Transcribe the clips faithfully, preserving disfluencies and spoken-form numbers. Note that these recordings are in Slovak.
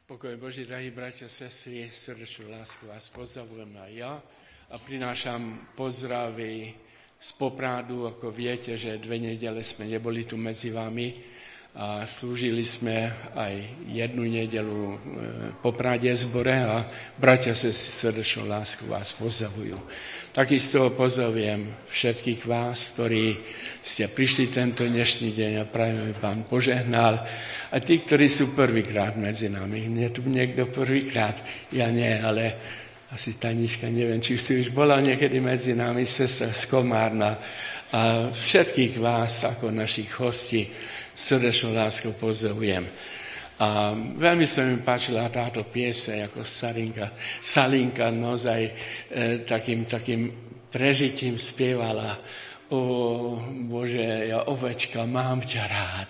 Pokoj Boží, drahí bratia, sestry, srdečnú lásku vás pozdravujem aj ja a prinášam pozdravy z Popradu. Ako viete, že dve nedele sme neboli tu medzi vami a slúžili sme aj jednu nedelu v Poprade zbore a bratia, sestry, srdečnú lásku vás pozdravujú. Takisto pozdravujem všetkých vás, ktorí ste prišli tento dnešný deň a prajem, Pán požehnal. A tí, ktorí sú prvýkrát medzi nami. Je tu niekto prvýkrát? Ja nie, ale asi Tanička, neviem, či si už bola niekedy medzi nami, sestra z Komárna. A všetkých vás, ako našich hostí, srdečnú lásku pozdravujem. A veľmi sa mi páčila táto pieseň, ako Salinka, Salinka naozaj e, takým, takým prežitím spievala: O Bože, ja ovečka, mám ťa rád.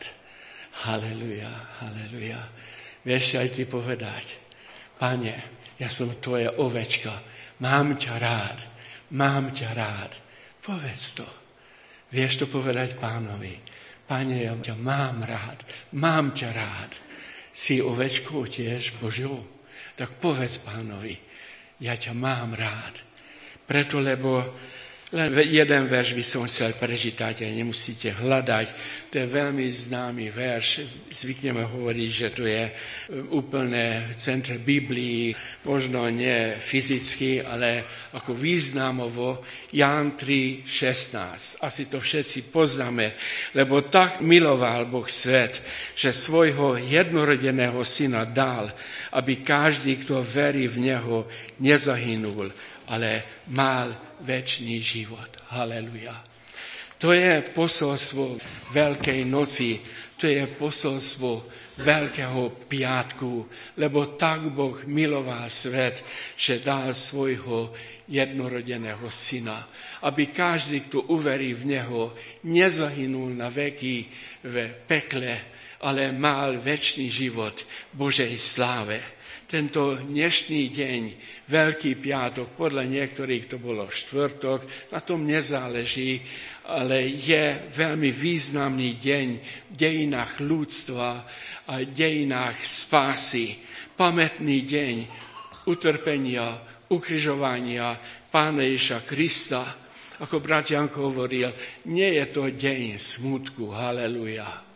Haleluja, haleluja. Vieš aj ty povedať: Pane, ja som tvoja ovečka, mám ťa rád, mám ťa rád. Povedz to. Vieš to povedať Pánovi: Pane, ja ťa mám rád, mám ťa rád. Si ovečkou tiež Božou? Tak povedz Pánovi: ja ťa mám rád. Preto, lebo len jeden verš by som chcel prečítať a nemusíte hľadať. To je veľmi známy verš. Zvykneme hovoriť, že to je úplne v centre Biblii, možno nie fyzicky, ale ako významovo. Ján tri šestnásť. Asi to všetci poznáme, lebo tak miloval Boh svet, že svojho jednorodeného syna dal, aby každý, kto verí v neho, nezahynul, ale mal večný život. Haleluja. To je posolstvo Veľkej noci, to je posolstvo Veľkého piatku, lebo tak Boh miloval svet, že dal svojho jednorodeného syna, aby každý, kto uverí v neho, nezahynul na veky v pekle, ale mal večný život Božej sláve. Tento dnešný deň, Veľký piatok, podľa niektorých to bolo štvrtok, na tom nezáleží, ale je veľmi významný deň v dejinách ľudstva a dejinách spásy. Pamätný deň utrpenia, ukrižovania Pána Ježiša Krista. Ako brat Janko hovoril, nie je to deň smutku, haleluja.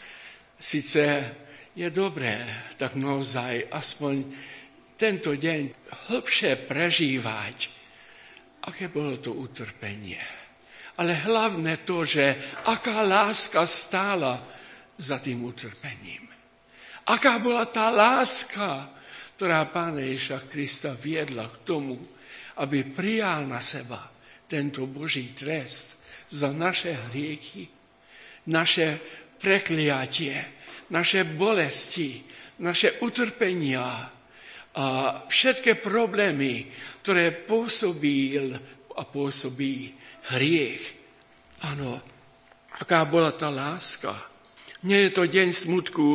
Sice je dobré tak naozaj aspoň tento deň hlbšie prežívať, aké bolo to utrpenie. Ale hlavne to, že aká láska stála za tým utrpením. Aká bola tá láska, ktorá Pána Ježiša Krista viedla k tomu, aby prijal na seba tento Boží trest za naše hriechy, naše prekliatie, naše bolesti, naše utrpenia a všetky problémy, ktoré pôsobil a pôsobí hriech. Áno, aká bola tá láska. Nie je to deň smutku,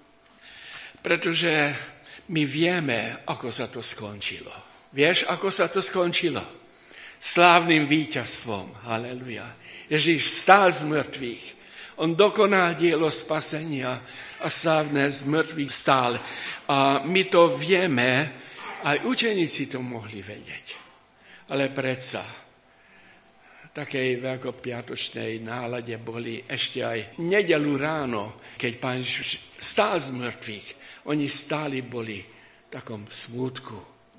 pretože my vieme, ako sa to skončilo. Vieš, ako sa to skončilo? Slávnym víťazstvom. Haleluja. Ježiš stál z mŕtvych. On dokonal dielo spasenia a slávne z mŕtvych stál. A my to vieme, aj učeníci to mohli vedieť. Ale predsa, v takej veľkopiatočnej nálade boli ešte aj nedeľu ráno, keď Pán Ježiš stál z mŕtvych. Oni stáli boli v takom smútku.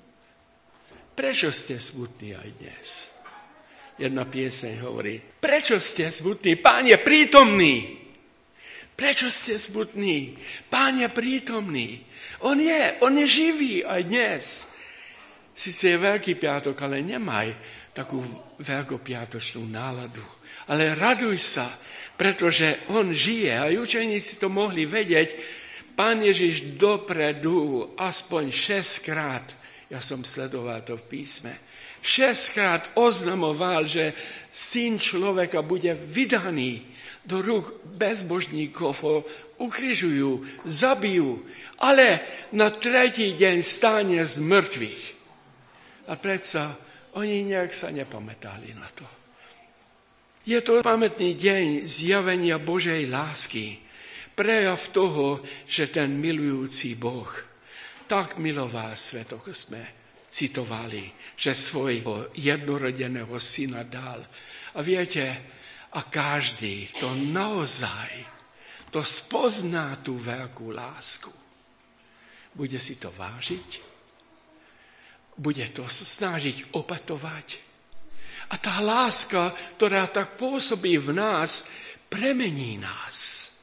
Prečo ste smutní aj dnes? Jedna pieseň hovorí: prečo ste smutní? Pán je prítomný. Prečo ste smutní? Pán je prítomný. On je, on je živý aj dnes. Sice je Veľký piatok, ale nemaj takú veľkopiatočnú náladu. Ale raduj sa, pretože on žije. Aj učeníci to mohli vedieť. Pán Ježiš dopredu aspoň šesťkrát, ja som sledoval to v písme, šesťkrát oznamoval, že syn človeka bude vydaný do rúk bezbožníkov, ho ukrižujú, zabijú, ale na tretí deň stane z mŕtvych. A predsa oni nejak sa nepamätali na to. Je to pamätný deň zjavenia Božej lásky, prejav toho, že ten milujúci Boh tak miloval svet, ako sme citovali, že svojho jednorodeného syna dal. A viete, a každý, kto naozaj to spozná tú veľkú lásku, bude si to vážiť, bude to snažiť opatovať. A tá láska, ktorá tak pôsobí v nás, premení nás.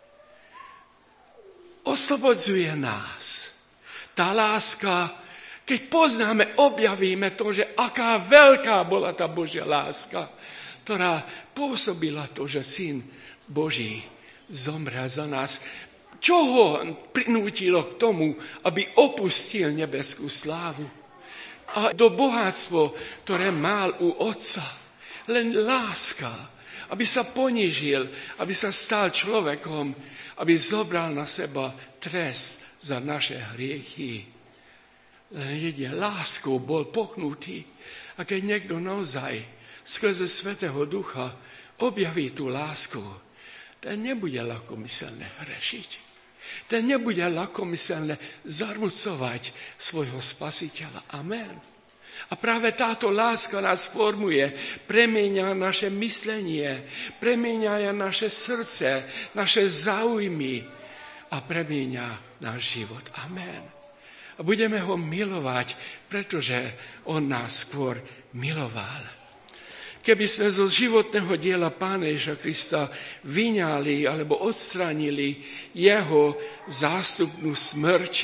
Oslobodzuje nás. Tá láska, keď poznáme, objavíme to, že aká veľká bola tá Božia láska, ktorá pôsobila to, že Syn Boží zomrel za nás. Čo ho prinútilo k tomu, aby opustil nebeskú slávu a do bohatstvo, ktoré mal u Otca? Len láska, aby sa ponížil, aby sa stal človekom, aby zobral na seba trest za naše hriechy. Len jedine láskou bol pochnutý. A keď niekto naozaj skrze Svätého Ducha objaví tú lásku, ten nebude ľahkomyselne hrešiť. Ten nebude ľahkomyselne zarmucovať svojho Spasiteľa. Amen. A práve táto láska nás formuje, premieňa naše myslenie, premieňa naše srdce, naše záujmy a premieňa náš život. Amen. A budeme ho milovať, pretože on nás skôr miloval. Keby sme zo životného diela Pána Ježiša Krista vyňali alebo odstránili jeho zástupnú smrť,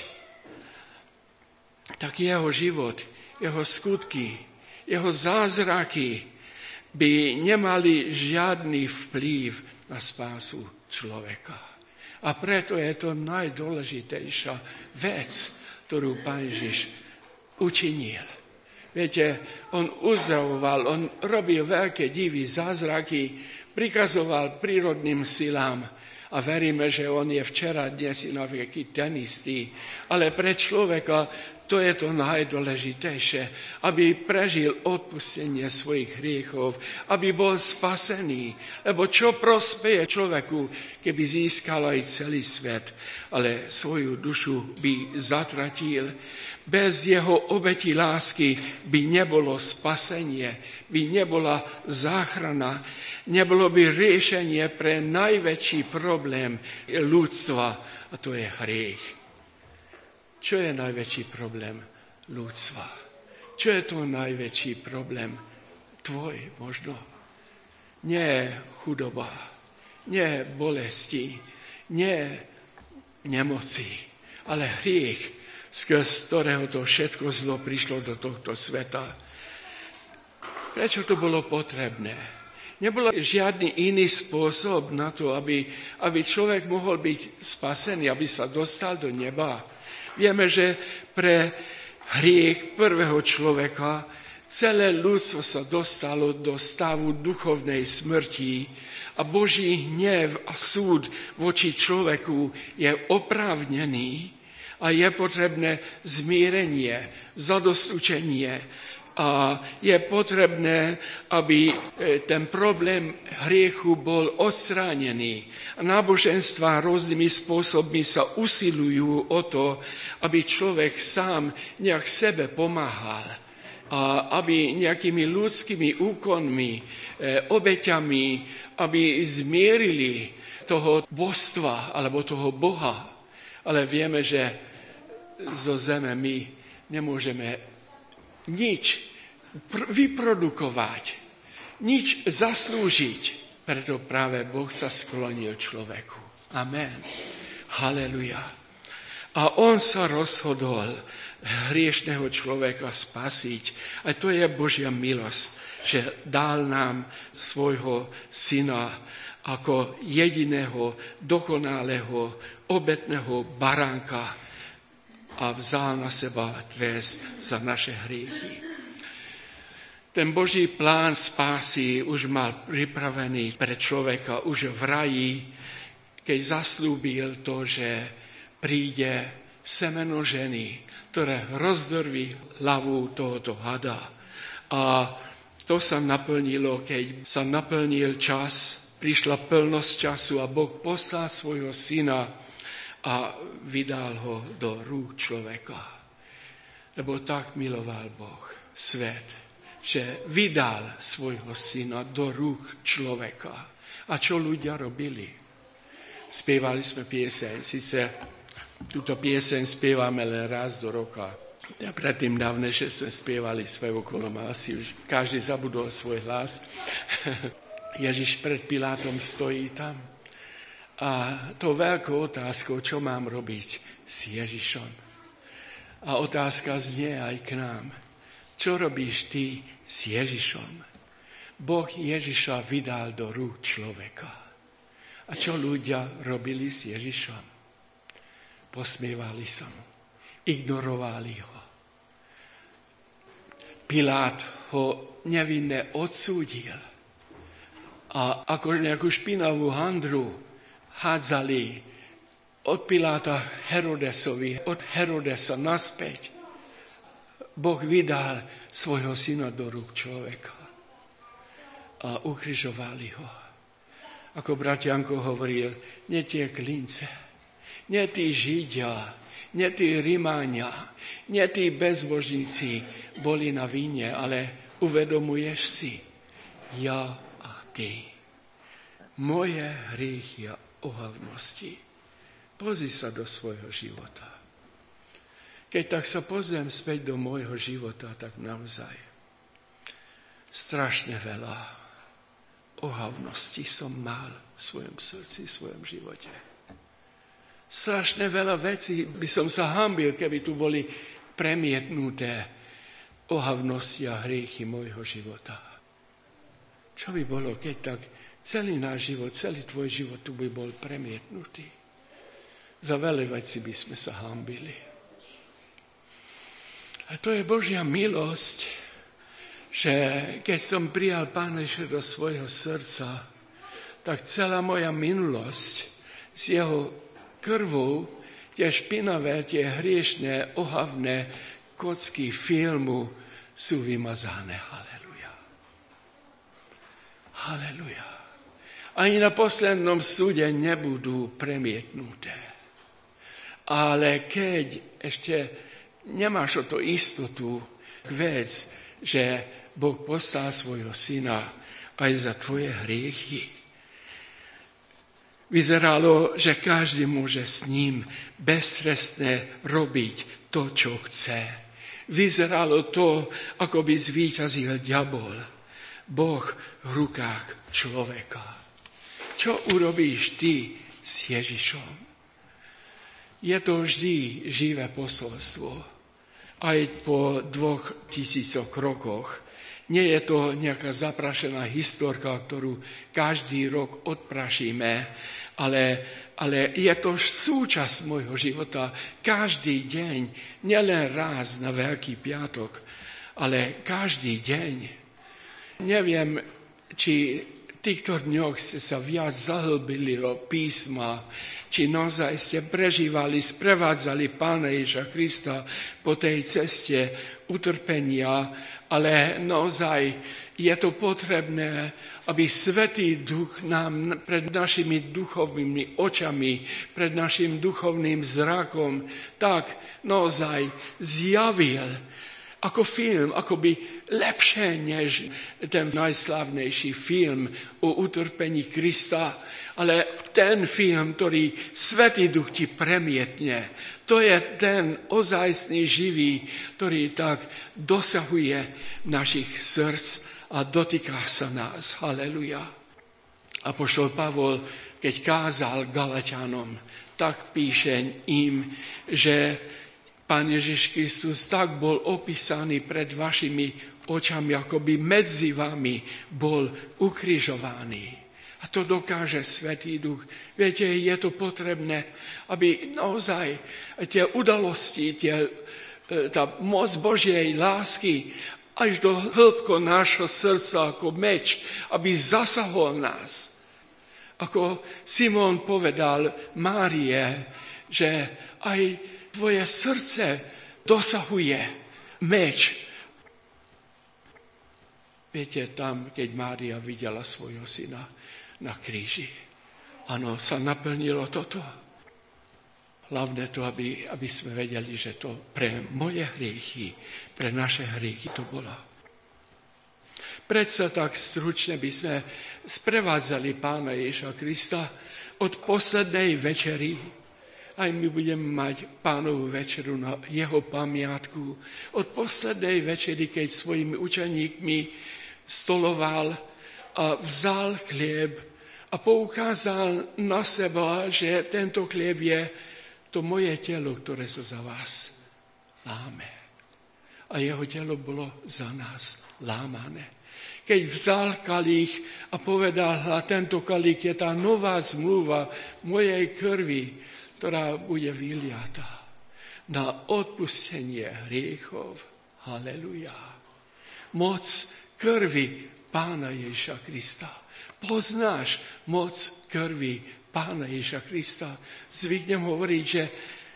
tak jeho život, jeho skutky, jeho zázraky by nemali žiadny vplyv na spásu človeka. A preto je to najdôležitejšia vec, ktorú Pán Ježiš učinil. Viete, on uzdravoval, on robil veľké divy, zázraky, prikazoval prírodným silám a veríme, že on je včera, dnes i na veky ten istý. Ale pre človeka to je to najdôležitejšie, aby prežil odpustenie svojich hriechov, aby bol spasený. Lebo čo prospeje človeku, keby získal aj celý svet, ale svoju dušu by zatratil. Bez jeho obeti lásky by nebolo spasenie, by nebola záchrana, nebolo by riešenie pre najväčší problém ľudstva, a to je hriech. Čo je najväčší problém ľudstva? Čo je to najväčší problém tvoj možno? Nie chudoba, nie bolesti, nie nemoci, ale hriech, skrz ktorého to všetko zlo prišlo do tohto sveta. Prečo to bolo potrebné? Nebolo žiadny iný spôsob na to, aby, aby človek mohol byť spasený, aby sa dostal do neba. Vieme, že pre hriech prvého človeka celé ľudstvo sa dostalo do stavu duchovnej smrti a Boží hnev a súd voči človeku je oprávnený. A je potrebné zmierenie, zadostučenie. A je potrebné, aby ten problém hriechu bol odstránený. A náboženstvá rôznymi spôsobmi sa usilujú o to, aby človek sám nejak sebe pomáhal. A aby nejakými ľudskými úkonmi, obeťami, aby zmierili toho božstva alebo toho Boha. Ale vieme, že zo zeme my nemôžeme nič vyprodukovať, nič zaslúžiť. Preto práve Boh sa sklonil človeku. Amen. Haleluja. A on sa rozhodol hriešného človeka spasiť. A to je Božia milosť, že dal nám svojho syna ako jediného, dokonalého, obetného baránka a vzal na seba trest za naše hriechy. Ten Boží plán spásy už mal pripravený pre človeka už v raji, keď zaslúbil to, že príde semeno ženy, ktoré rozdorví hlavu tohoto hada. A to sa naplnilo, keď sa naplnil čas, prišla plnosť času a Boh poslal svojho syna, a vydal ho do rúk človeka. Lebo tak miloval Boh svet, že vydal svojho syna do rúk človeka. A čo ľudia robili? Spievali sme pieseň, síce túto pieseň spievame len raz do roka. A predtým dávnejšie sme spievali svojho kolom a asi už každý zabudol svoj hlas. Ježiš pred Pilátom stojí tam. A to veľkou otázkou, čo mám robiť s Ježišom. A otázka znie aj k nám. Čo robíš ty s Ježišom? Boh Ježiša vydal do rúk človeka. A čo ľudia robili s Ježišom? Posmievali sa mu. Ignorovali ho. Pilát ho nevinne odsúdil. A ako nejakú špinavú handru hádzali od Piláta Herodesovi, od Herodesa naspäť. Boh vydal svojho syna do rúk človeka a ukrižovali ho. Ako brat Janko hovoril, nie tie klince, nie tí Židia, nie tí Rimáňa, nie tí bezbožníci boli na vine, ale uvedomuješ si, ja a ty. Moje hriechy a ohavnosti. Pozri sa do svojho života. Keď tak sa pozriem späť do môjho života, tak naozaj strašne veľa ohavností som mal v svojom srdci, v svojom živote. Strašne veľa vecí by som sa hanbil, keby tu boli premietnuté ohavnosti a hriechy môjho života. Čo by bolo, keď tak celý náš život, celý tvoj život tu by bol premietnutý. Za veľa vecí by sme sa hanbili. A to je Božia milosť, že keď som prijal Pána Ježiša do svojho srdca, tak celá moja minulosť s jeho krvou, tie špinavé, tie hriešné, ohavné kocky filmu sú vymazané. Haleluja. Haleluja. Ani na poslednom súde nebudú premietnuté. Ale keď ešte nemáš o to istotu, vec, že Boh poslal svojho syna aj za tvoje hriechy. Vyzeralo, že každý môže s ním beztrestne robiť to, čo chce. Vyzeralo to, ako by zvíťazil diabol. Boh v rukách človeka. Čo urobíš ty s Ježišom? Je to vždy živé posolstvo. Aj po dvoch tisícoch rokoch. Nie je to nejaká zaprašená historka, ktorú každý rok odprašíme, ale, ale je to súčasť môjho života. Každý deň, nielen raz na Veľký piatok, ale každý deň. Neviem, či v týchto dňoch ste sa viac zahlbili do písma, či naozaj ste prežívali, sprevádzali Pána Ježiša Krista po tej ceste utrpenia, ale naozaj je to potrebné, aby Svätý Duch nám pred našimi duchovnými očami, pred našim duchovným zrakom tak naozaj zjavil ako film, akoby lepšie než ten najslávnejší film o utrpení Krista, ale ten film, ktorý Svätý Duch ti premietne, to je ten ozajstný živý, ktorý tak dosahuje našich srdc a dotýka sa nás. Haleluja. Apoštol Pavol, keď kázal Galatianom, tak píše im, že Pán Ježiš Kristus tak bol opísaný pred vašimi očami, ako by medzi vami bol ukrižovaný. A to dokáže Svätý Duch. Viete, je to potrebné, aby naozaj tie udalosti, tie, tá moc Božej lásky až do hĺbko nášho srdca ako meč, aby zasahol nás. Ako Simon povedal Márie, že aj tvoje srdce dosahuje meč. Viete, tam, keď Mária videla svojho syna na kríži, áno, sa naplnilo toto. hlavne to, aby, aby sme vedeli, že to pre moje hriechy, pre naše hriechy to bolo. Predsa tak stručne by sme sprevádzali Pána Ježiša Krista od poslednej večery. Aj my budeme mať Pánovu večeru na jeho pamiatku. Od poslednej večery, keď svojimi učeníkmi stoloval a vzal chlieb a poukázal na seba, že tento chlieb je to moje telo, ktoré sa za vás láme. A jeho telo bolo za nás lámané. Keď vzal kalich a povedal, a tento kalich je tá nová zmluva mojej krvi, ktorá bude vyliata na odpustenie hriechov. Haleluja. Moc krvi Pána Ježiša Krista. Poznáš moc krvi Pána Ježiša Krista. Zvyknem hovoriť, že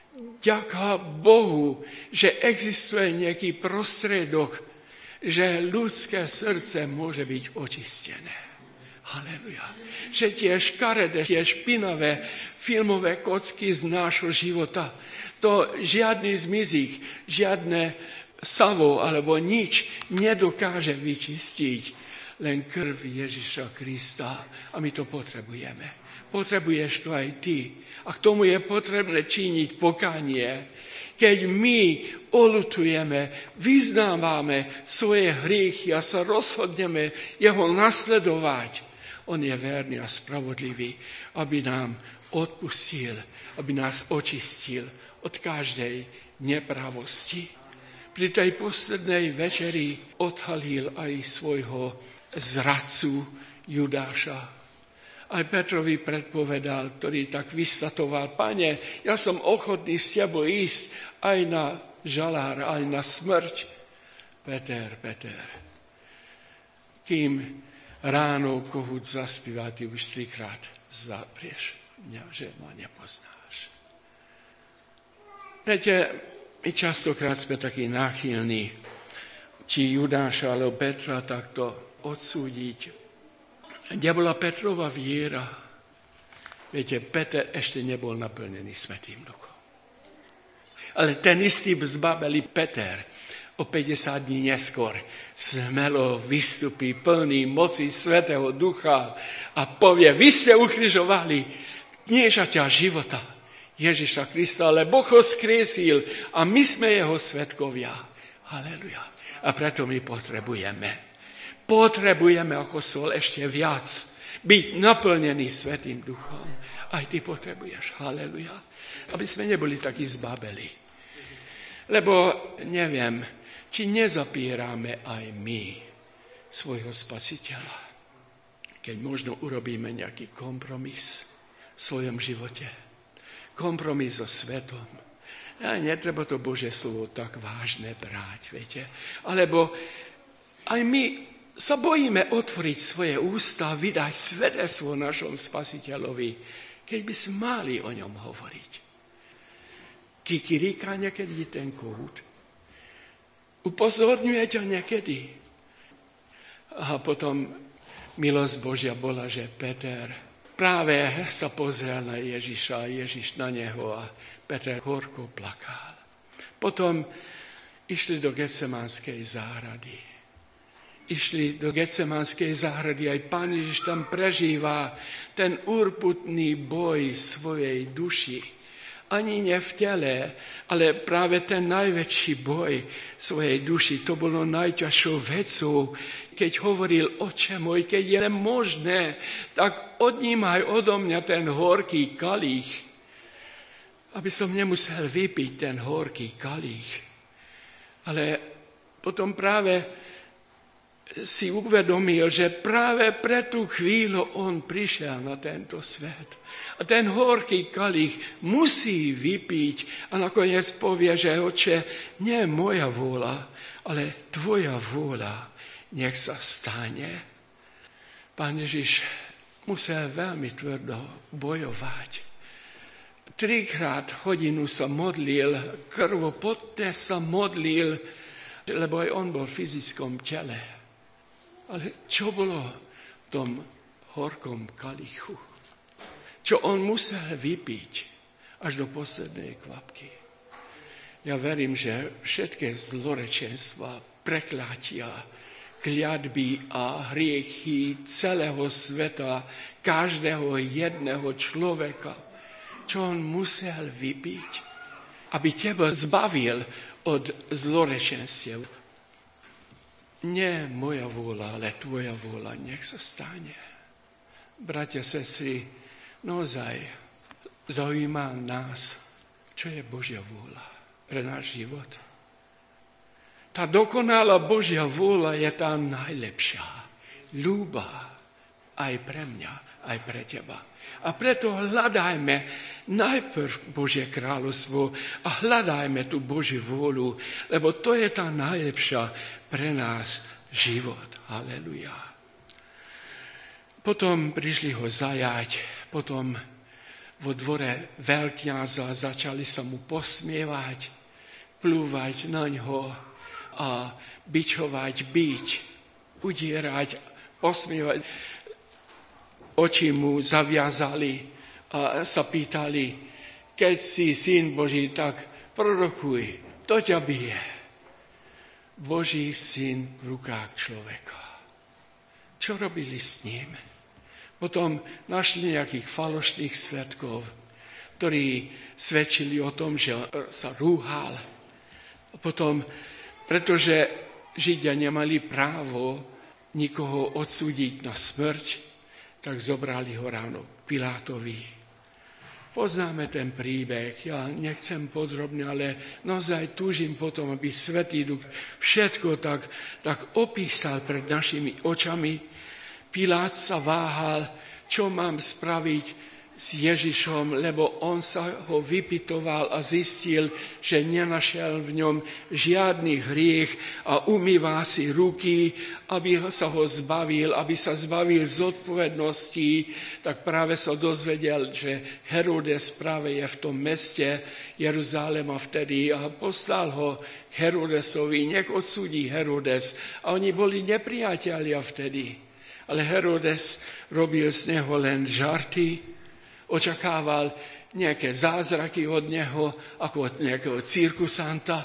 ďaká Bohu, že existuje nejaký prostredok, že ľudské srdce môže byť očistené. Halleluja. Že tie škaredé, tie špinavé filmové kocky z nášho života, to žiadny zmizík, žiadne savo alebo nič nedokáže vyčistiť. Len krv Ježiša Krista. A my to potrebujeme. Potrebuješ to aj ty. A k tomu je potrebné činiť pokánie. Keď my oľutujeme, vyznávame svoje hriechy a sa rozhodneme jeho nasledovať, on je verný a spravodlivý, aby nám odpustil, aby nás očistil od každej nepravosti. Pri tej poslednej večeri odhalil aj svojho zradcu Judáša. Aj Petrovi predpovedal, ktorý tak vystatoval, Pane, ja som ochotný s tebou ísť aj na žalár, aj na smrť. Peter, Peter, kým ráno kohút zaspíva, ty už trikrát zaprieš mňa, že ma nepoznáš. Viete, my častokrát sme takí náchylní, či Judáša alebo Petra takto odsúdiť. Kde bola Petrova viera? Viete, Peter ešte nebol naplnený Svätým Duchom. Ale ten istý zbabelý Peter o päťdesiat dní neskôr smelo vystupí plný moci Svätého Ducha a povie, vy ste ukrižovali kniežaťa života Ježiša Krista, ale Boh ho skriesil a my sme jeho svedkovia. Halleluja. A preto my potrebujeme Potrebujeme ako sol ešte viac byť naplnený Svätým Duchom. Aj ty potrebuješ. Halleluja. Aby sme neboli takí zbabeli. Lebo neviem, či nezapierame aj my svojho Spasiteľa, keď možno urobíme nejaký kompromis v svojom živote. Kompromis so svetom. A netreba to Božie slovo tak vážne brať, viete. Alebo aj my sa bojíme otvoriť svoje ústa a vydať svedectvo našom Spasiteľovi, keď by sme mali o ňom hovoriť. Kikiríka niekedy ten kohút. Upozorňuje ťa niekedy. A potom milosť Božia bola, že Peter práve sa pozrel na Ježiša a Ježiš na neho a Peter horko plakal. Potom išli do Getsemanskej záhrady. Išli do Getsemanskej záhrady, aj Pán Ježiš tam prežíva ten urputný boj svojej duši. Ani ne v tele, ale práve ten najväčší boj svojej duši, to bolo najťažšou vecou, keď hovoril, Oče môj, keď je možné, tak odnímaj odo mňa ten horký kalich, aby som nemusel vypiť ten horký kalich. Ale potom práve si uvedomil, že práve pre tú chvíľu on prišiel na tento svet. A ten horký kalich musí vypiť a nakoniec povie, že Oče, nie moja vôľa, ale tvoja vôľa nech sa stane. Pán Ježiš musel veľmi tvrdo bojovať. Trikrát hodinu sa modlil, krvopotne sa modlil, lebo aj on bol v fyzickom tele. Ale čo bolo v tom horkom kalichu? Čo on musel vypiť, až do poslednej kvapky. Ja verím, že všetké zlorečenstva, prekляtia, kliatby a hriechy celého sveta, každého jedného človeka, čo on musel vypiť, aby teba zbavil od zlorečenstiev. Nie moja vôľa, ale tvoja vôľa, nech sa stane. Bratia, sestry, naozaj zaujíma nás, čo je Božia vôľa pre náš život. Tá dokonalá Božia vôľa je tá najlepšia, ľúba aj pre mňa, aj pre teba. A preto hľadajme najprv Božie kráľovstvo a hľadajme tú Božiu vôľu, lebo to je tá najlepšia pre nás život. Halleluja. Potom prišli ho zajať, potom vo dvore veľkňaza začali sa mu posmievať, plúvať na ňo a bičovať, byť, udierať, posmievať. Oči mu zaviazali a sa pýtali, keď si syn Boží, tak prorokuj, to ťa bije. Boží syn v rukách človeka. Čo robili s ním? Potom našli nejakých falošných svedkov, ktorí svedčili o tom, že sa rúhal. Potom, pretože Židia nemali právo nikoho odsúdiť na smrť, tak zobrali ho ráno Pilátovi. Poznáme ten príbeh, ja nechcem podrobne, ale naozaj túžim potom, aby Svätý Duch všetko tak, tak opísal pred našimi očami. Pilát sa váhal, čo mám spraviť s Ježišom, lebo on sa ho vypytoval a zistil, že nenašiel v ňom žiadny hriech a umývá si ruky, aby sa ho zbavil, aby sa zbavil zodpovednosti, tak práve sa dozvedel, že Herodes práve je v tom meste Jeruzalema vtedy a poslal ho k Herodesovi, nech odsúdi Herodes. A oni boli nepriatelia vtedy. Ale Herodes robil z neho len žarty, očakával nejaké zázraky od neho, ako od nejakého cirkusanta.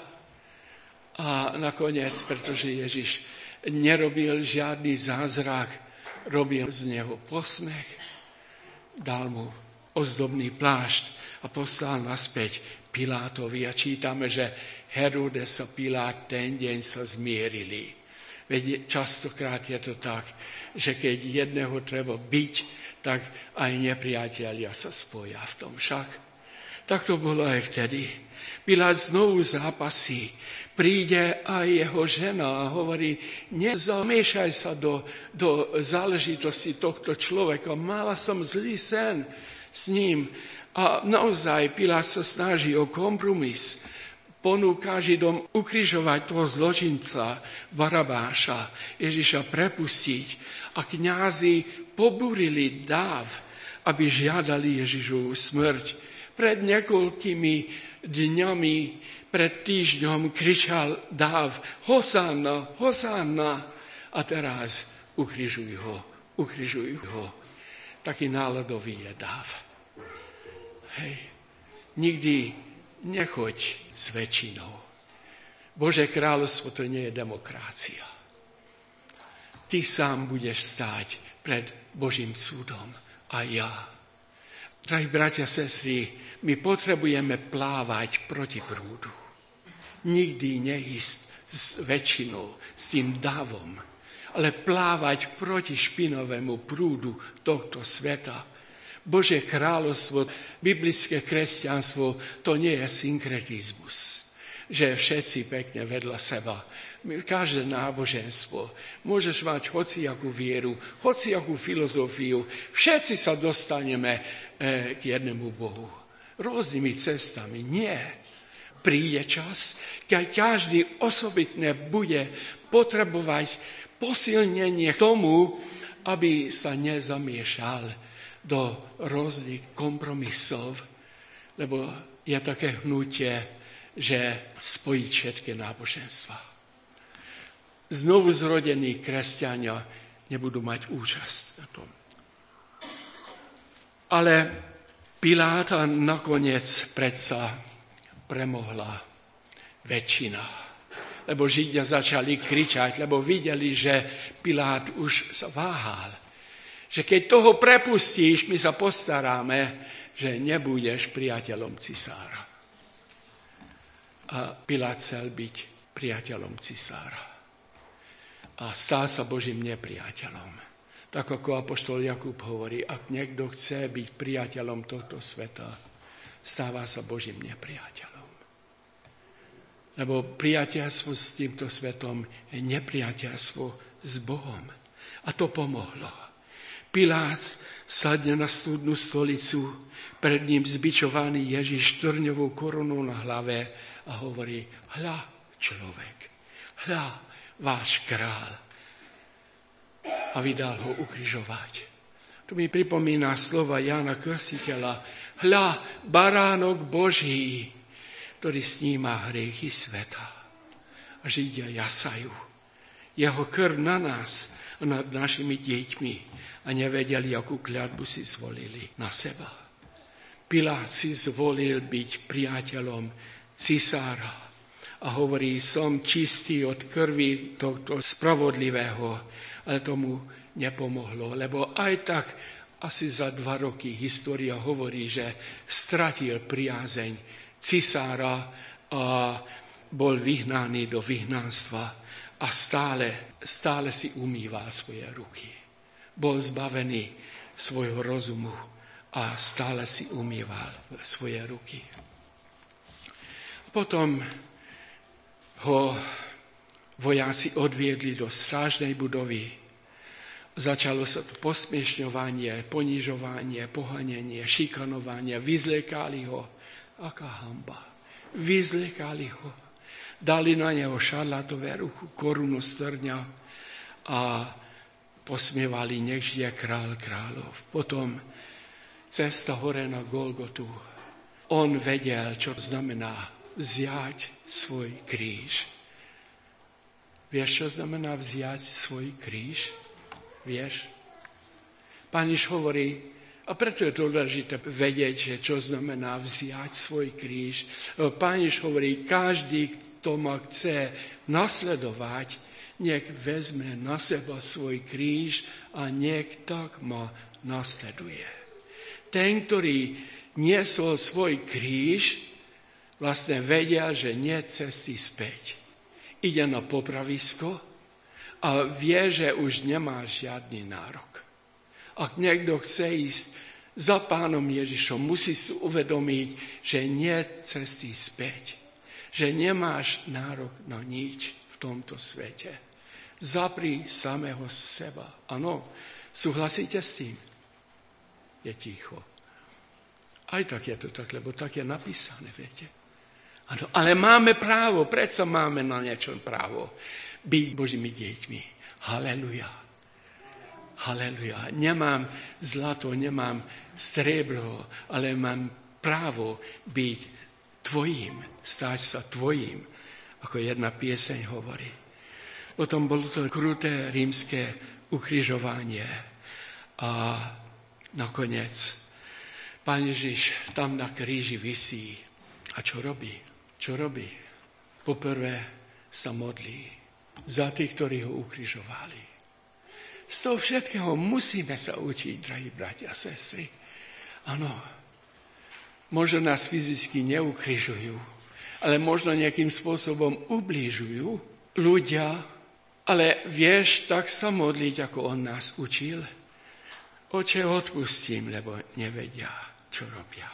A nakoniec, pretože Ježiš nerobil žiadny zázrak, robil z neho posmech, dal mu ozdobný plášť a poslal naspäť Pilátovi. A čítame, že Herodes a Pilát ten deň sa zmierili. Veď častokrát je to tak, že keď jedného treba byť, tak aj nepriatelia sa spoja v tom však. Tak to bolo aj vtedy. Pilát znovu zápasí. Príde aj jeho žena a hovorí, nezamiešaj sa do, do záležitosti tohto človeka. Mala som zlý sen s ním. A naozaj Pilát sa snaží o kompromis. Ponúka Židom ukrižovať toho zločinca Barabáša, Ježiša prepustiť. A kňazi pobúrili dáv, aby žiadali Ježišovu smrť. Pred niekoľkými dňami, pred týždňom kričal dáv, Hosanna, Hosanna. A teraz ukrižuj ho, ukrižuj ho. Taký náladový je dáv. Hej, nikdy nechoď s väčšinou. Božie kráľovstvo to nie je demokracia. Ty sám budeš stáť pred Božím súdom a ja. Drahí bratia, sestry, my potrebujeme plávať proti prúdu. Nikdy neísť s väčšinou, s tým davom, ale plávať proti špinovému prúdu tohto sveta. Božie kráľovstvo, biblické kresťanstvo, to nie je synkretizmus, že všetci pekne vedľa seba. Každé náboženstvo. Môžeš mať hociakú vieru, hociakú filozofiu. Všetci sa dostaneme e, k jednému Bohu. Rôznymi cestami. Nie. Príde čas, keď každý osobitne bude potrebovať posilnenie tomu, aby sa nezamiešal do rôznych kompromisov, lebo je také hnutie, že spojiť všetky náboženstva. Znovu zrodení kresťania nebudú mať účasť na tom. Ale Piláta nakoniec predsa premohla väčšina. Lebo Židia začali kričať, lebo videli, že Pilát už sa váhal. Že keď toho prepustíš, my sa postaráme, že nebudeš priateľom cisára. A Pilát chcel byť priateľom cisára. A stal sa Božím nepriateľom. Tak ako apoštol Jakub hovorí, ak niekto chce byť priateľom tohto sveta, stáva sa Božím nepriateľom. Lebo priateľstvo s týmto svetom je nepriateľstvo s Bohom. A to pomohlo. Pilát sadne na súdnu stolicu, pred ním zbičovaný Ježiš trňovou korunou na hlave a hovorí, hľa človek, hľa váš král. A vydal ho ukrižovať. To mi pripomína slova Jána Krstiteľa, hľa baránok Boží, ktorý sníma hriechy sveta. A Židia jasajú. Jeho krv na nás a nad našimi deťmi a nevedeli, akú kľatbu si zvolili na seba. Pilát si zvolil byť priateľom cisára a hovorí, som čistý od krvi tohto spravodlivého, ale tomu nepomohlo, lebo aj tak asi za dva roky história hovorí, že stratil priazeň cisára a bol vyhnaný do vyhnanstva a stále, stále si umýval svoje ruky. Bol zbavený svojho rozumu a stále si umýval svoje ruky. Potom ho vojaci odviedli do strážnej budovy. Začalo sa to posmiešňovanie, ponižovanie, pohanenie, šikanovanie. Vyzliekali ho. Aká hanba. Vyzliekali ho. Dali na neho šarlatové ruchu, korunu z trňa a posmievali, nech žije král kráľov. Potom cesta hore na Golgotu. On vedel, čo znamená vziať svoj kríž. Vieš, čo znamená vziať svoj kríž? Vieš? Pán Ježiš hovorí, a preto je to dôležité vedieť, že čo znamená vziať svoj kríž. Pán Ježiš hovorí, každý, kto ma chce nasledovať, nech vezme na seba svoj kríž a nech tak ma nasleduje. Ten, ktorý niesol svoj kríž, vlastne vedel, že nie cesty späť. Ide na popravisko a vie, že už nemá žiadny nárok. Ak niekto chce ísť za Pánom Ježišom, musí si uvedomiť, že nie cesty späť. Že nemáš nárok na nič v tomto svete. Zapri samého seba. Áno, súhlasíte s tým? Je ticho. Aj tak je to tak, lebo tak je napísané, viete. Áno, ale máme právo, predsa máme na niečo právo. Byť Božími deťmi. Haleluja. Haleluja. Nemám zlato, nemám striebro, ale mám právo byť tvojím, stať sa tvojím, ako jedna pieseň hovorí. Potom bolo to kruté rímske ukrižovanie a nakoniec Pán Ježiš tam na kríži visí. A čo robí? Čo robí? Poprvé sa modlí za tých, ktorí ho ukrižovali. Z toho všetkého musíme sa učiť, drahí bratia a sestry. Áno, možno nás fyzicky neukrižujú, ale možno nejakým spôsobom ubližujú ľudia, ale vieš tak sa modliť, ako on nás učil. Oče, odpustím, lebo nevedia, čo robia.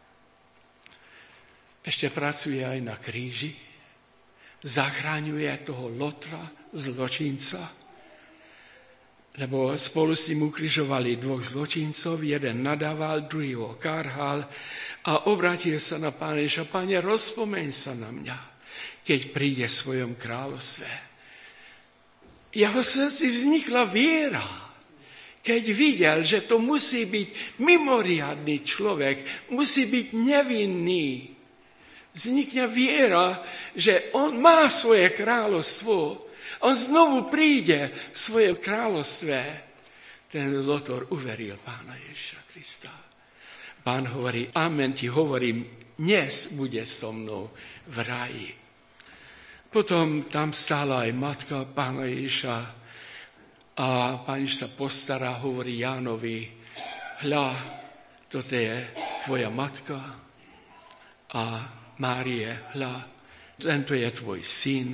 Ešte pracuje aj na kríži, zachraňuje toho Lotra, zločinca, lebo spolu s tým ukrižovali dvoch zločincov, jeden nadával, druhý ho karhal a obrátil sa na Pána Ježiša, Pane, rozpomeň sa na mňa, keď príde v svojom kráľovstve. Jeho srdci vznikla viera, keď videl, že to musí byť mimoriadny človek, musí byť nevinný. Vznikne viera, že on má svoje kráľovstvo. On znovu príde v svojom kráľovstve. Ten Lotor uveril Pána Ježiša Krista. Pán hovorí, amen ti hovorím, dnes bude so mnou v ráji. Potom tam stála aj matka pána Ježiša a pán Ježiš sa postará, hovorí Jánovi, hľa, toto je tvoja matka a Márie, hľa, tento je tvoj syn.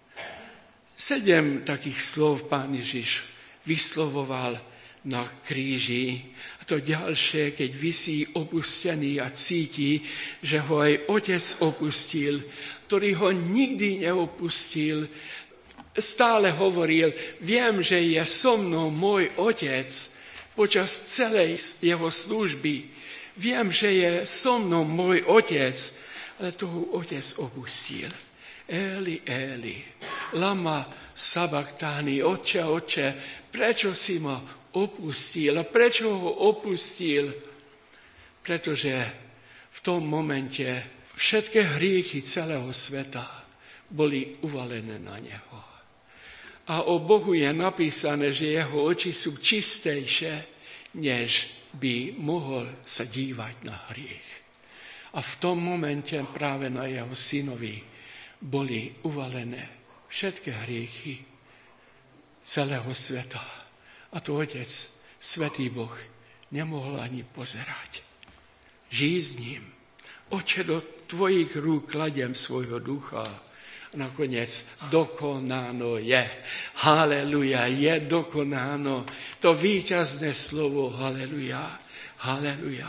Sedem takých slov pán Ježiš vyslovoval na kríži. A to ďalšie, keď visí opustený a cíti, že ho aj otec opustil, ktorý ho nikdy neopustil, stále hovoril, viem, že je so mnou môj otec počas celej jeho služby. Viem, že je so mnou môj otec, ale toho otec opustil. Eli, Eli, lama sabachthani, Otče, Otče, prečo si ma opustil? A prečo ho opustil? Pretože v tom momente všetky hriechy celého sveta boli uvalené na neho. A o Bohu je napísané, že jeho oči sú čistejšie, než by mohol sa dívať na hriech. A v tom momente práve na jeho synovi boli uvalené všetky hriechy celého sveta. A to otec, svätý Boh, nemohol ani pozerať. Žij s ním. Oče, do tvojich rúk kladiem svojho ducha. A nakoniec dokonáno je. Haleluja, je dokonáno. To víťazné slovo, haleluja, haleluja.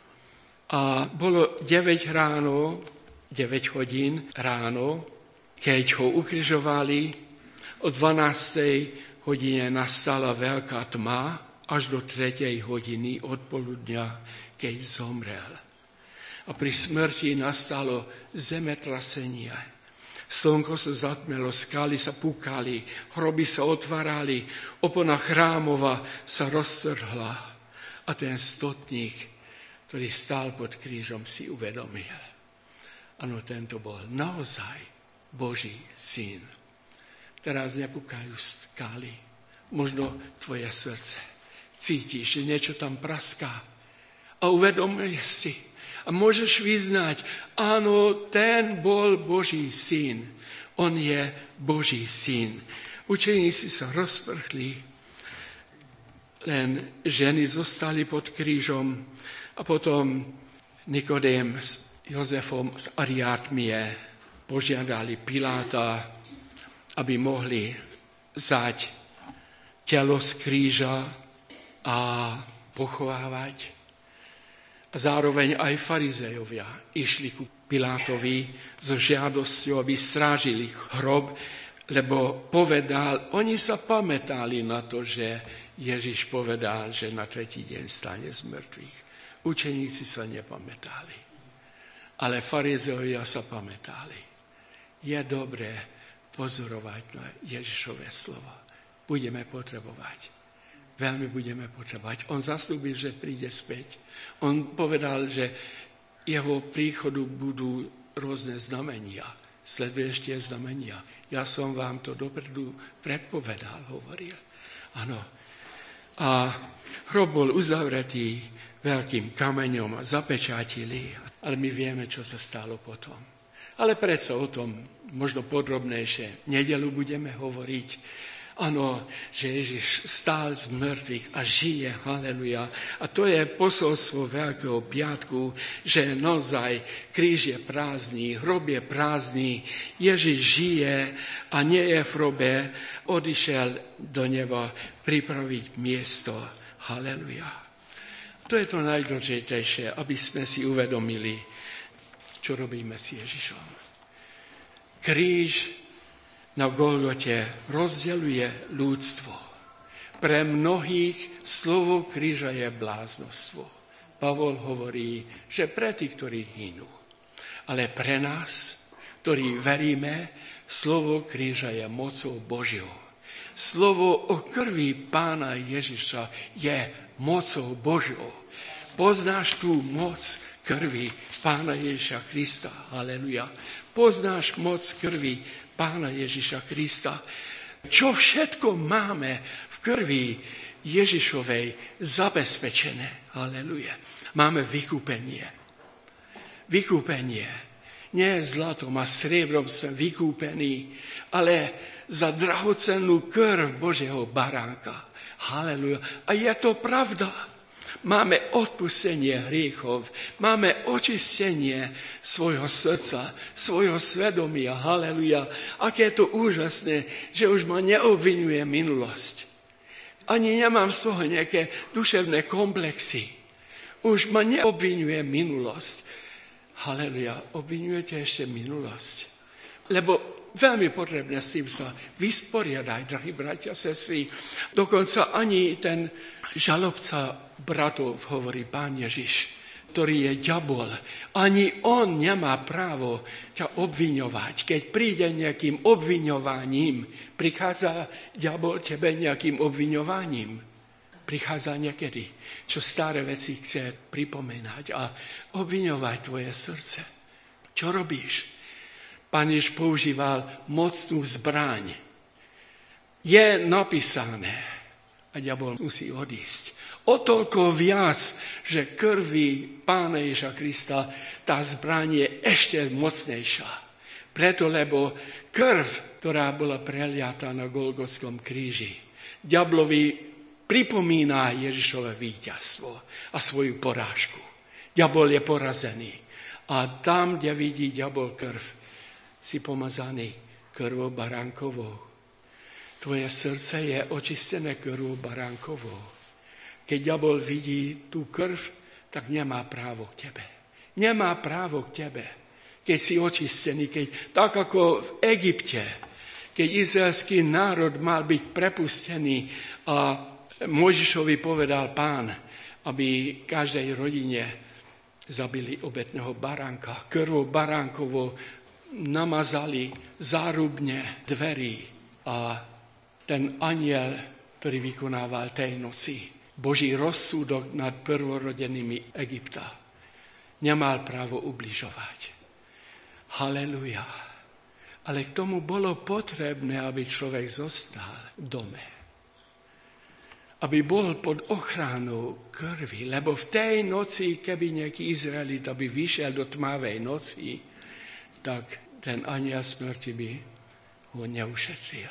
A bolo deväť ráno, deväť hodín ráno, keď ho ukrižovali, o dvanástej hodine nastala veľká tma až do tretej hodiny odpoludňa, keď zomrel. A pri smrti nastalo zemetrasenie. Slnko sa zatmelo, skály sa púkali, hroby sa otvárali, opona chrámova sa roztrhla. A ten stotník, ktorý stál pod krížom, si uvedomil. Áno, tento bol naozaj Boží syn. Teraz nepúkajú skály. Možno tvoje srdce cítiš, že niečo tam praská. A uvedomuješ si. A môžeš vyznať, áno, ten bol Boží syn. On je Boží syn. Učeníci sa rozprchli. Len ženy zostali pod krížom. A potom Nikodém s Jozefom z Ariátmie požiadali Piláta, aby mohli zať telo z kríža a pochovávať. A zároveň aj farizejovia išli ku Pilátovi so žiadosťou, aby strážili hrob, lebo povedal, oni sa pamätali na to, že Ježiš povedal, že na tretí deň stane z mŕtvych. Učeníci sa nepamätali, ale farizejovia sa pamätali. Je dobré pozorovať na Ježišové slovo. Budeme potrebovať. Veľmi budeme potrebovať. On zaslúbil, že príde späť. On povedal, že jeho príchodu budú rôzne znamenia. Sleduješ tie znamenia. Ja som vám to dopredu predpovedal, hovoril. Áno. A hrob bol uzavretý veľkým kameňom a zapečátili. Ale my vieme, čo sa stalo potom. Ale predsa o tom možno podrobnejšie. V nedeľu budeme hovoriť. Áno, že Ježiš stál z mŕtvych a žije, haleluja. A to je posolstvo Veľkého piatku, že naozaj kríž je prázdny, hrob je prázdny, Ježiš žije a nie je v hrobe, odišiel do neba pripraviť miesto, haleluja. To je to najdôležitejšie, aby sme si uvedomili, čo robíme s Ježišom. Kríž na Golgote rozdeľuje ľudstvo. Pre mnohých slovo kríža je bláznostvo. Pavol hovorí, že pre tých, ktorí hynú. Ale pre nás, ktorí veríme, slovo kríža je mocou Božiou. Slovo o krvi Pána Ježiša je mocou Božiou. Poznáš tú moc krvi Pána Ježiša Krista. Haleluja. Poznáš moc krvi Pána Ježiša Krista. Čo všetko máme v krvi Ježišovej zabezpečené. Haleluja. Máme vykúpenie. Vykúpenie. Nie zlatom a striebrom sme vykúpení, ale za drahocennú krv Božieho baránka. Haleluja. A je to pravda. Máme odpustenie hriechov, máme očistenie svojho srdca, svojho svedomia. Haleluja. Aké je to úžasné, že už ma neobvinuje minulosť. Ani nemám z toho nejaké duševné komplexy. Už ma neobvinuje minulosť. Haleluja. Obvinujete ešte minulosť. Lebo veľmi potrebné s tým sa vysporiadať, drahí bratia a sestry. Dokonca ani ten žalobca bratov, hovorí Pán Ježiš, ktorý je diabol, ani on nemá právo ťa obviňovať. Keď príde nejakým obviňovaním, prichádza diabol tebe nejakým obviňovaním. Prichádza niekedy, čo staré veci chce pripomínať a obviňovať tvoje srdce. Čo robíš? Pán Ježiš používal mocnú zbraň. Je napísané a diabol musí odísť. O toľko viac, že krvi Pána Ježiša Krista tá zbraň je ešte mocnejšia. Preto, lebo krv, ktorá bola preliatá na Golgotskom kríži, diablovi pripomína Ježišové víťazstvo a svoju porážku. Diabol je porazený. A tam, kde vidí diabol krv, si pomazaný krvou baránkovou. Tvoje srdce je očistené krvou baránkovou. Keď diabol vidí tú krv, tak nemá právo k tebe. Nemá právo k tebe, keď si očistený. Keď, tak ako v Egypte, keď izraelský národ mal byť prepustený a Mojžišovi povedal Pán, aby každej rodine zabili obetného baránka. Krvou baránkovou namazali zárubne dverí a ten anjel, ktorý vykonával tej noci Boží rozsudok nad prvorodenými Egypta, nemal právo ubližovať. Haleluja. Ale k tomu bolo potrebné, aby človek zostal v dome. Aby bol pod ochranou krvi. Lebo v tej noci, keby nejaký Izraelit, aby vyšiel do tmavej noci, tak ten anjel smrti by ho neušetril.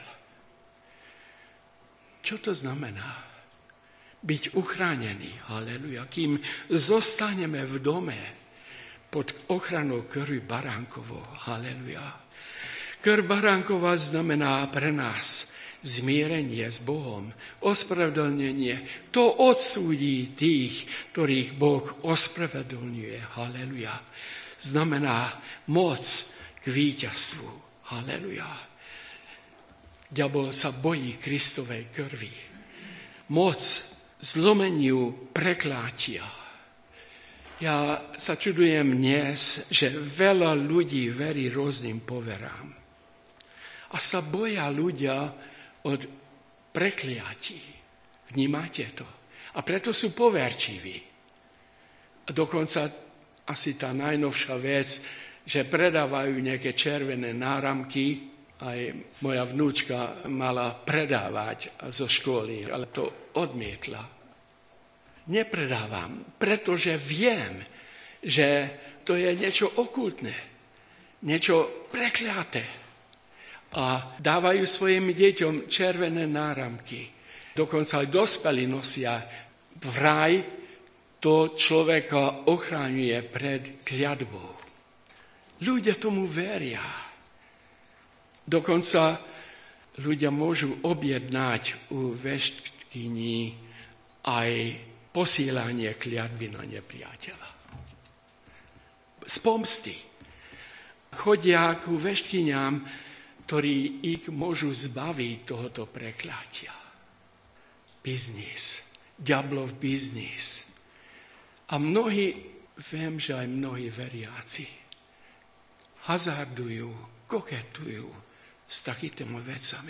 Čo to znamená? Byť uchránený, haleluja, kým zostaneme v dome pod ochranou krvi baránkovou, haleluja. Krv baránková znamená pre nás zmierenie s Bohom, ospravedlnenie. To odsúdi tých, ktorých Boh ospravedlňuje, haleluja. Znamená moc k víťazstvu, haleluja. Diabol sa bojí Kristovej krvi. Moc zlomeniu preklátia. Ja sa čudujem dnes, že veľa ľudí verí rôznym poverám. A sa boja ľudia od prekliatí. Vnímate to? A preto sú poverčiví. A dokonca asi tá najnovšia vec, že predávajú nejaké červené náramky. Aj moja vnúčka mala predávať zo školy, ale to odmietla. Nepredávam, pretože viem, že to je niečo okultné, niečo prekliaté. A dávajú svojim deťom červené náramky. Dokonca aj dospelí nosia. Vraj to človeka ochraňuje pred kliatbou. Ľudia tomu veria. Dokonca ľudia môžu objednať u veštkyní aj posielanie kliatby na nepriateľa. Z pomsty. Chodia ku veštkyňám, ktorí ich môžu zbaviť tohoto prekляtia. Biznis. Diablov biznis. A mnohí, viem, že aj mnohí veriaci hazardujú, koketujú s takýmito vecami.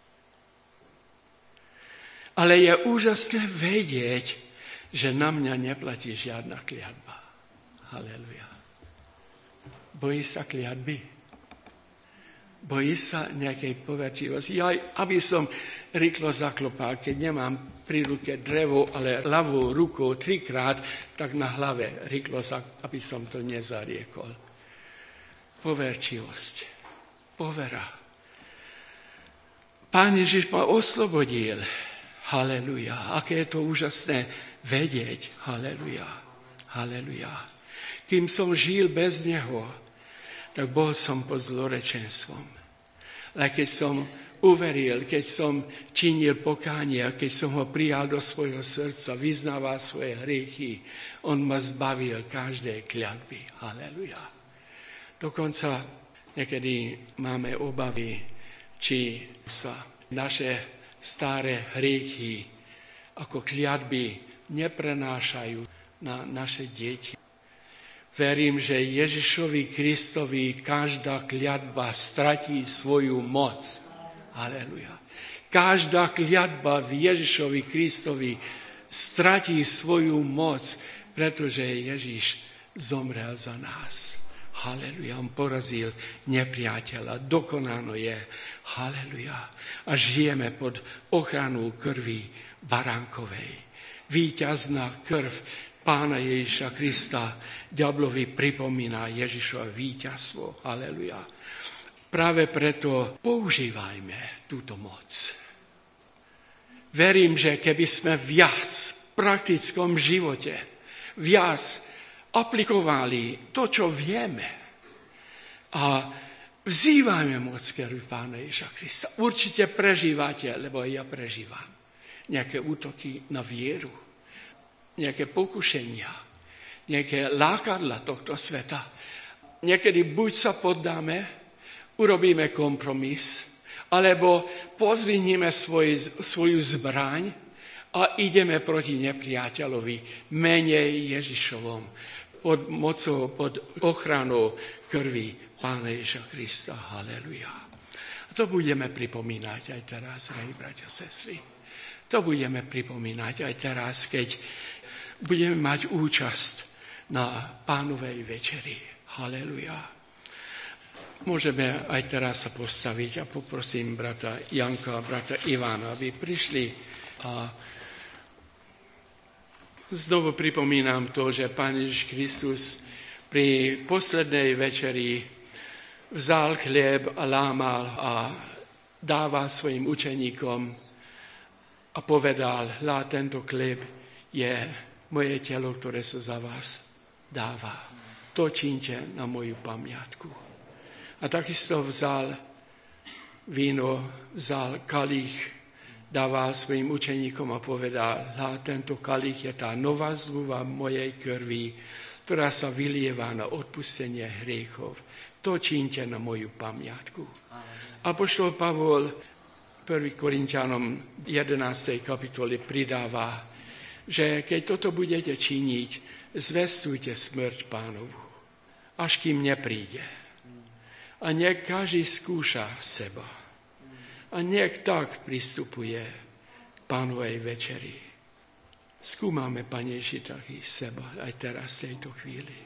Ale je úžasné vedieť, že na mňa neplatí žiadna kliatba. Haleluja. Bojí sa kliatby? Bojí sa nejakej poverčivosti? Ja, aby som rýchlo zaklopal, keď nemám pri ruke drevo, ale ľavou rukou trikrát, tak na hlave rýchlo, aby som to nezariekol. Poverčivosť, povera. Pán Ježiš ma oslobodil. Haleluja. Aké je to úžasné vedieť. Haleluja. Haleluja. Kým som žil bez neho, tak bol som pod zlorečenstvom. Ale keď som uveril, keď som činil pokánie, keď som ho prijal do svojho srdca, vyznával svoje hriechy, on ma zbavil každej kľatby. Haleluja. Dokonca niekedy máme obavy, či sa naše staré hriechy ako kľatby neprenášajú na naše deti. Verím, že Ježišovi Kristovi každá kľatba stratí svoju moc. Haleluja. Každá kľatba v Ježišovi Kristovi stratí svoju moc, pretože Ježiš zomrel za nás. Haleluja. On porazil nepriateľa. Dokonáno je. Haleluja. A žijeme pod ochranou krvi baránkovej. Víťazná krv Pána Ježiša Krista diablovi pripomína Ježišovo víťazstvo. Haleluja. Práve preto používajme túto moc. Verím, že keby sme viac v praktickom živote, viac aplikovali to, čo vieme a vzývajme moc krvi Pána Ježiša Krista. Určite prežívate, lebo ja prežívam nejaké útoky na vieru, nejaké pokušenia, nejaké lákadla tohto sveta. Niekedy buď sa poddáme, urobíme kompromis, alebo pozviníme svoj, svoju zbraň a ideme proti nepriateľovi, menej Ježišovom, pod mocou, pod ochranou krvi Pána Ježiša Krista. Haleluja. A to budeme pripomínať aj teraz, drahí bratia a sestry. To budeme pripomínať aj teraz, keď budeme mať účasť na Pánovej večeri. Haleluja. Môžeme aj teraz sa postaviť a poprosím brata Janka a brata Ivana, aby prišli. A znovu pripomínam to, že Pán Ježiš Kristus pri poslednej večeri vzal chlieb a lámal a dával svojim učeníkom a povedal, lá, tento chlieb je moje telo, ktoré sa za vás dáva. To čínte na moju pamiatku. A takisto vzal víno, vzal kalich, dával svojim učeníkom a povedal, lá, tento kalich je tá nová zmluva mojej krvi, ktorá sa vylieva na odpustenie hriechov. To čínte na moju pamiatku. Apoštol Pavol prvý Korinťanom jedenástej kapitole pridáva, že keď toto budete činiť, zvestujte smrť Pánovu, až kým nepríde. A nech každý skúša seba. A nech tak pristupuje k Pánovej večeri. Skúmame, Pane Ježiši, taký seba aj teraz v tejto chvíli.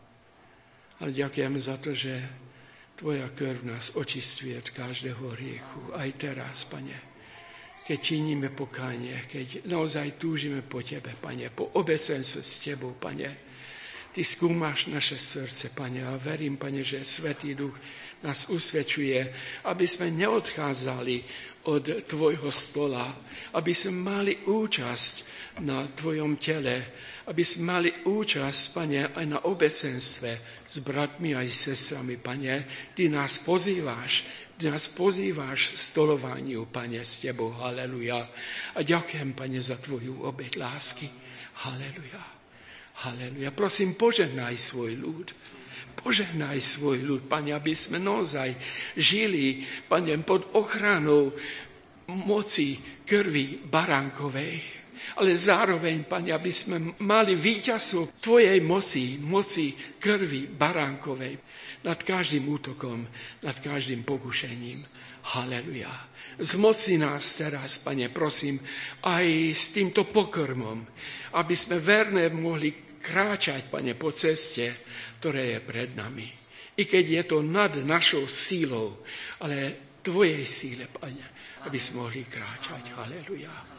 Ale ďakujem za to, že Tvoja krv nás očistuje od každého hriechu. Aj teraz, Pane, keď činíme pokánie, keď naozaj túžime po Tebe, Pane, po obecenstve s Tebou, Pane. Ty skúmaš naše srdce, Pane, a verím, Pane, že Svätý Duch nás usvedčuje, aby sme neodchádzali od Tvojho stola, aby sme mali účasť na Tvojom tele, aby sme mali účasť, Pane, aj na obecenstve s bratmi aj sestrami, Pane. Ty nás pozýváš, Ty nás pozýváš stolovaniu, Pane, s Tebou. Haleluja. A ďakujem, Pane, za Tvoju obeť lásky. Haleluja. Haleluja. Prosím, požehnaj svoj ľud. Požehnaj svoj ľud, Pane, aby sme naozaj žili, Pane, pod ochranou moci krvi baránkovej. Ale zároveň, Pane, aby sme mali víťazstvo Tvojej moci, moci krvi baránkovej nad každým útokom, nad každým pokušením. Haleluja. Zmocni nás teraz, Pane, prosím, aj s týmto pokrmom, aby sme verne mohli kráčať, Pane, po ceste, ktoré je pred nami. I keď je to nad našou sílou, ale Tvojej síle, Pane, aby sme mohli kráčať. Haleluja.